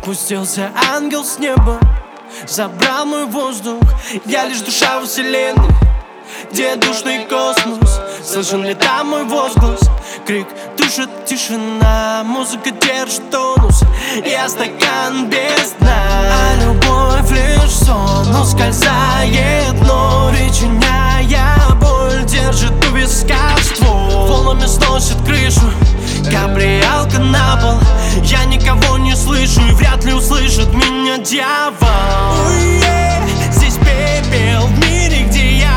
Спустился ангел с неба, забрал мой воздух. Я лишь душа во вселенной, где душный космос. Слышен ли там мой возглас? Крик душит тишина, музыка держит тонус. Я стакан без дна, а любовь лишь сон. Ускользает, но причиняя боль, держит у виска ствол. Волнами сносит крышу, кабриалка на пол. Я никого не слышу, и вряд ли услышит меня дьявол. Здесь пепел в мире, где я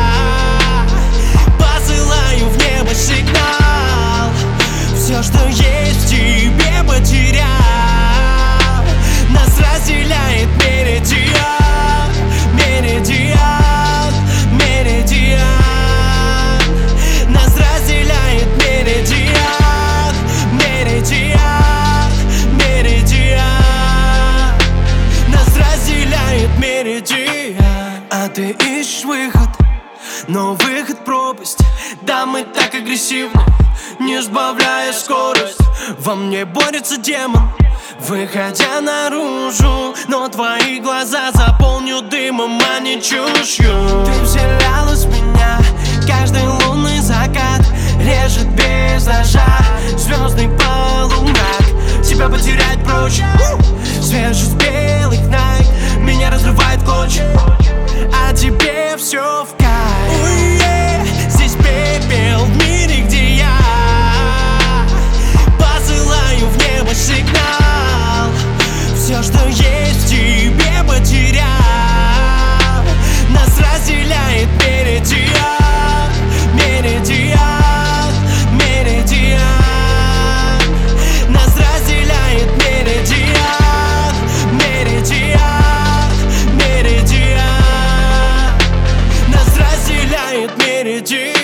посылаю в небо сигнал. Все, что есть, тебе потерял. Нас разделяет меридиан, меридиан, меридиан. Нас разделяет меридиан, меридиан, меридиан. Нас разделяет меридиан. А ты ищешь выход, но выход пропасть. Да, мы так агрессивны, не сбавляя скорость. Во мне борется демон, выходя наружу, но твои глаза заполнят дымом, а не чушью. Ты вселялась в меня, каждый лунный закат режет без ножа звездный полумрак. Тебя потерять проще, свежесть белых найк меня разрывает клочья, а тебе все в кайф. Здесь пепел в мире, где я посылаю в небо сигнал. Все, что есть, тебе потерял. Нас разделяет меридиан, меридиан, меридиан. Нас разделяет меридиан, меридиан, меридиан. Нас разделяет меридиан.